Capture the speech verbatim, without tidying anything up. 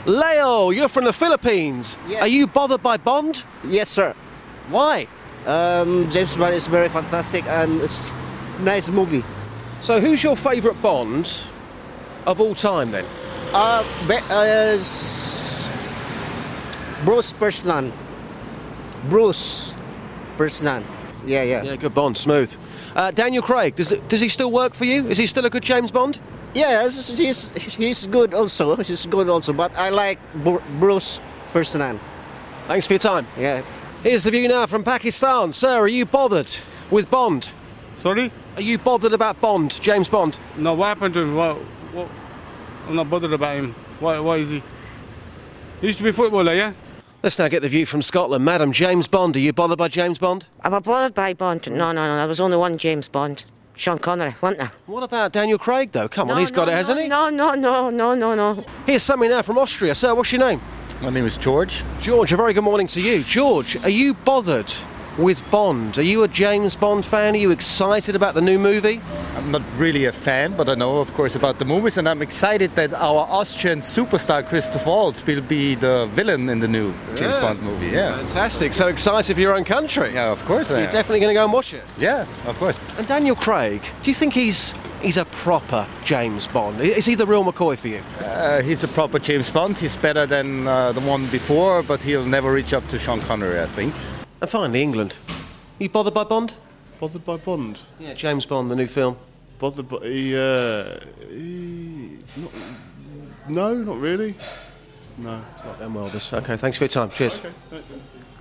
Leo, you're from the Philippines. Yeah. Are you bothered by Bond? Yes, sir. Why? Um, James Bond is very fantastic and it's nice movie. So who's your favourite Bond of all time then? Uh, be- uh, s- Bruce Persnan. Bruce Persnan. Yeah, yeah. Yeah, good Bond, smooth. Uh, Daniel Craig, does, it, does he still work for you? Is he still a good James Bond? Yeah, he's, he's he's good also. He's good also. But I like Bru- Bruce Persnan. Thanks for your time. Yeah. Here's the view now from Pakistan. Sir, are you bothered with Bond? Sorry? Are you bothered about Bond, James Bond? No, what happened to him? What, what, I'm not bothered about him. Why, why is he? He used to be a footballer, yeah? Let's now get the view from Scotland. Madam, James Bond, are you bothered by James Bond? Am I bothered by Bond? No, no, no. There was only one James Bond. Sean Connery, wasn't there? What about Daniel Craig, though? Come on, No, he's got no, it, hasn't no, he? No, no, no, no, no, no. Here's something now from Austria. Sir, what's your name? My name is George. George, a very good morning to you. George, are you bothered with Bond? Are you a James Bond fan? Are you excited about the new movie? I'm not really a fan, but I know, of course, about the movies, and I'm excited that our Austrian superstar Christoph Waltz will be the villain in the new James Yeah. Bond movie. Yeah, Fantastic. So excited for your own country. yeah, of course I You're am. definitely going to go and watch it. Yeah, of course. And Daniel Craig, do you think he's he's a proper James Bond? Is he the real McCoy for you? Uh, he's a proper James Bond. He's better than uh, the one before, but he'll never reach up to Sean Connery, I think. And finally, England. You bothered by Bond? Bothered by Bond? Yeah, James Bond, the new film. Bothered by... He, uh, he, not, no, not really. No. Not Ben Well, this. Okay, thanks for your time. Cheers. Okay.